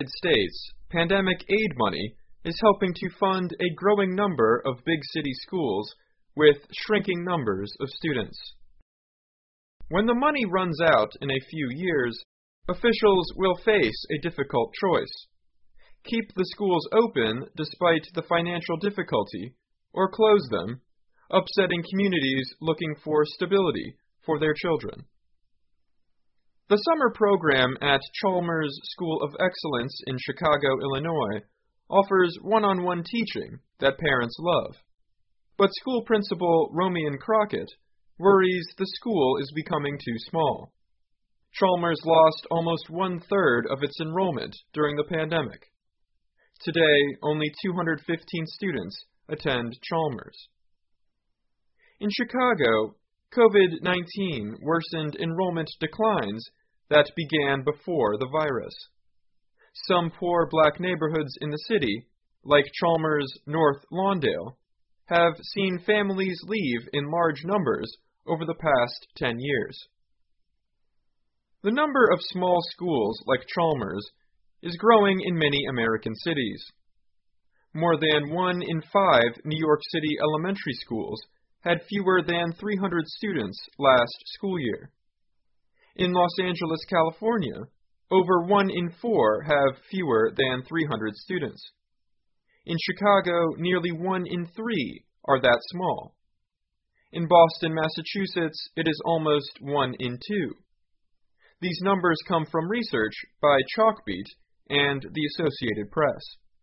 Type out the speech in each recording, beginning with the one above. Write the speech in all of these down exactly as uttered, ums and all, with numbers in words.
United States, pandemic aid money is helping to fund a growing number of big city schools with shrinking numbers of students. When the money runs out in a few years, officials will face a difficult choice: keep the schools open despite the financial difficulty, or close them, upsetting communities looking for stability for their children. The summer program at Chalmers School of Excellence in Chicago, Illinois, offers one-on-one teaching that parents love. But school principal Romean Crockett worries the school is becoming too small. Chalmers lost almost one-third of its enrollment during the pandemic. Today, only two hundred fifteen students attend Chalmers. In Chicago, COVID nineteen worsened enrollment declines that began before the virus. Some poor black neighborhoods in the city, like Chalmers North Lawndale, have seen families leave in large numbers over the past ten years. The number of small schools like Chalmers is growing in many American cities. More than one in five New York City elementary schools had fewer than three hundred students last school year. In Los Angeles, California, over one in four have fewer than three hundred students. In Chicago, nearly one in three are that small. In Boston, Massachusetts, it is almost one in two. These numbers come from research by Chalkbeat and the Associated Press.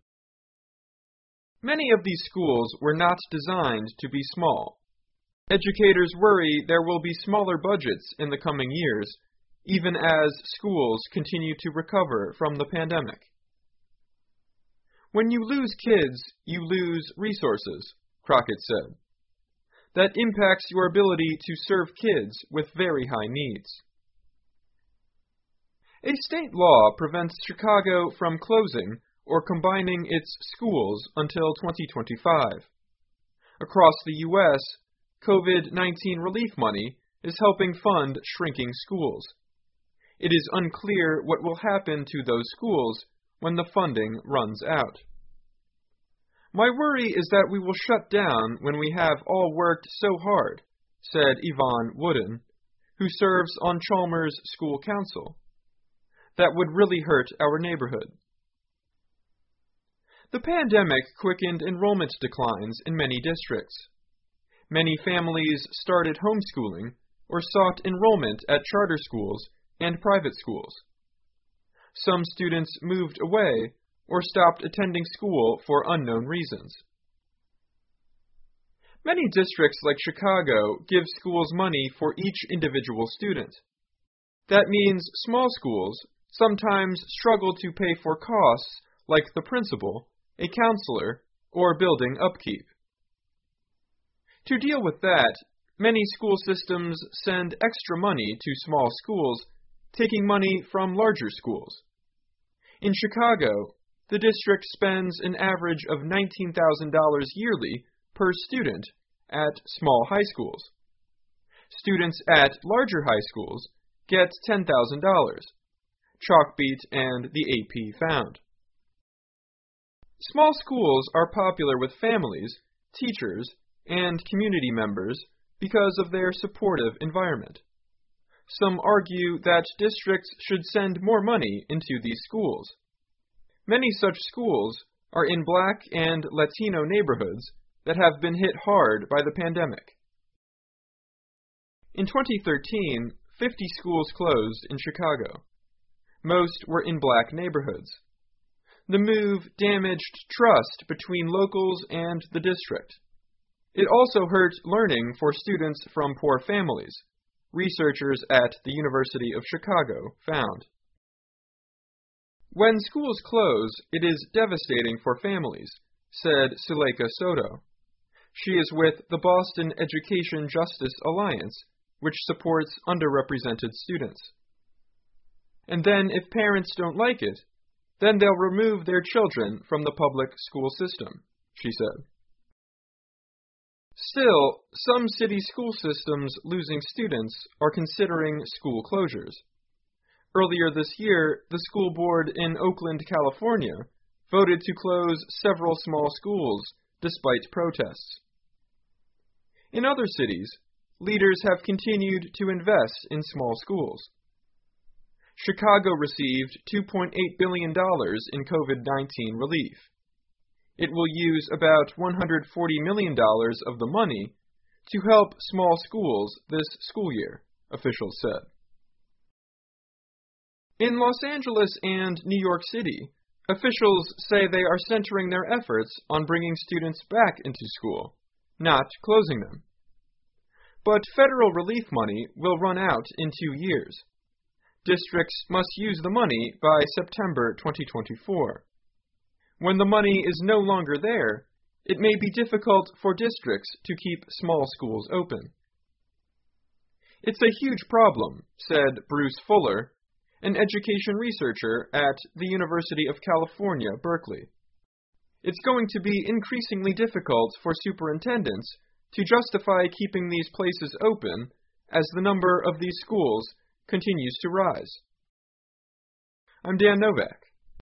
Many of these schools were not designed to be small. Educators worry there will be smaller budgets in the coming years, even as schools continue to recover from the pandemic. When you lose kids, you lose resources, Crockett said. That impacts your ability to serve kids with very high needs. A state law prevents Chicago from closing or combining its schools until twenty twenty-five. Across the U S, COVID nineteen relief money is helping fund shrinking schools. It is unclear what will happen to those schools when the funding runs out. My worry is that we will shut down when we have all worked so hard, said Yvonne Wooden, who serves on Chalmers School Council. That would really hurt our neighborhood. The pandemic quickened enrollment declines in many districts. Many families started homeschooling or sought enrollment at charter schools and private schools. Some students moved away or stopped attending school for unknown reasons. Many districts like Chicago give schools money for each individual student. That means small schools sometimes struggle to pay for costs like the principal, a counselor, or building upkeep. To deal with that, many school systems send extra money to small schools, taking money from larger schools. In Chicago, the district spends an average of nineteen thousand dollars yearly per student at small high schools. Students at larger high schools get ten thousand dollars, Chalkbeat and the A P found. Small schools are popular with families, teachers, and community members because of their supportive environment. Some argue that districts should send more money into these schools. Many such schools are in Black and Latino neighborhoods that have been hit hard by the pandemic. In twenty thirteen, fifty schools closed in Chicago. Most were in Black neighborhoods. The move damaged trust between locals and the district. It also hurt learning for students from poor families, researchers at the University of Chicago found. When schools close, it is devastating for families, said Suleika Soto. She is with the Boston Education Justice Alliance, which supports underrepresented students. And then if parents don't like it, then they'll remove their children from the public school system, she said. Still, some city school systems losing students are considering school closures. Earlier this year, the school board in Oakland, California, voted to close several small schools despite protests. In other cities, leaders have continued to invest in small schools. Chicago received two point eight billion dollars in COVID nineteen relief. It will use about one hundred forty million dollars of the money to help small schools this school year, officials said. In Los Angeles and New York City, officials say they are centering their efforts on bringing students back into school, not closing them. But federal relief money will run out in two years. Districts must use the money by September twenty twenty-four. When the money is no longer there, it may be difficult for districts to keep small schools open. It's a huge problem, said Bruce Fuller, an education researcher at the University of California, Berkeley. It's going to be increasingly difficult for superintendents to justify keeping these places open as the number of these schools continues to rise. I'm Dan Novak.